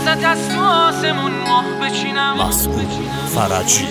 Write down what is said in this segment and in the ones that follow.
وسط از تو آسمون ماه بچینم. مسعود فرجی.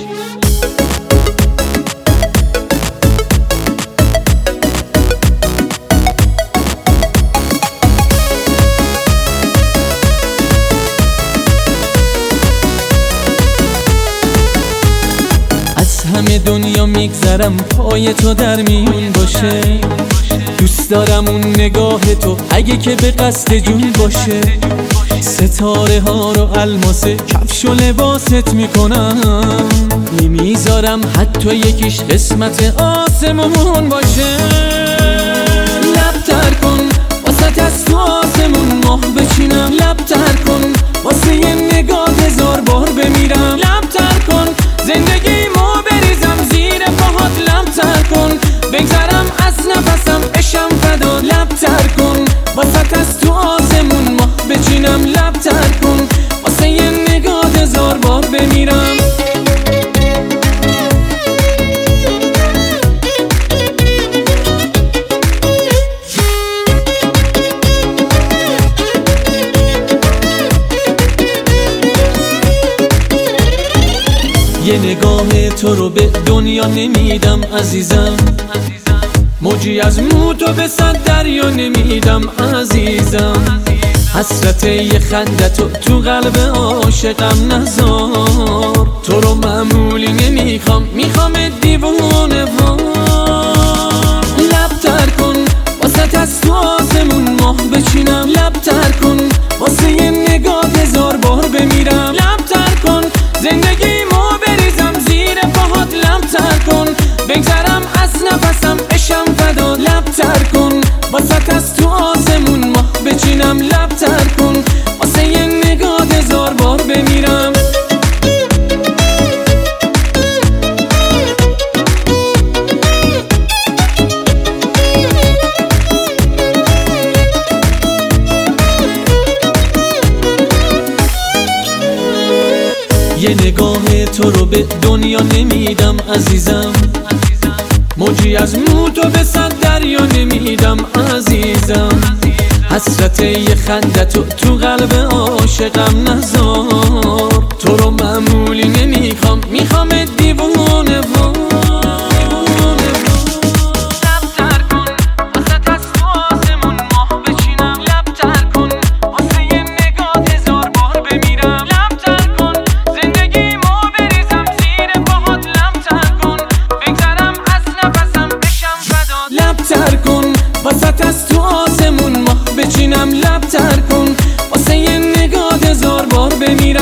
از همه دنیا میگذرم پای تو در میون باشه. دوست دارم اون نگاه تو اگه که به قصد جون باشه. ستاره ها رو الماسه کفش و لباست میکنم، نمیذارم حتی یکیش قسمت آسمون باشه. لب تر کن واسه از تو آسمون ماه بچینم. لب تر کن واسه یه نگاه هزار بار بمیرم. لب تر کن زندگیمو بریزم زیر پاهات. لب تر کن بگذرم از نفسم بشم فدا. لب تر کن واسه از تو آسمون ماه بچینم. لب تر کن واسه یه نگاه هزار بار بمیرم. یه نگاه تو رو به دنیا نمیدم عزیزم. موجی از مو تو به صد دریا نمیدم عزیزم. حسرت یه خنده تو قلب عاشقم نذار. تو رو معمولی نمیخوام، میخوام دیوونه وار. لب تر کن واسه از تو آسمون ماه بچینم. لب تر کن واسه یه نگاه هزار بار بمیرم. لب تر کن زندگیمو بریزم زیر پاهات. لب تر کن بگذرم از نفسم بشم فدا. لب تر کن واسه از تو آسمون ماه بچینم. لب تر کن واسه یه نگاه هزار بار بمیرم. یه نگاه تو رو به دنیا نمیدم عزیزم. موجی از مو تو به صد دریا نمیدم عزیزم. حسرت یه خنده تو قلب عاشقم نذار. تو رو معمولی نمیخوام، میخوام دیوونه وار. تر کن واسه از تو آسمون ماه بچینم. لب تر کن واسه یه نگاه هزار بار بمیرم.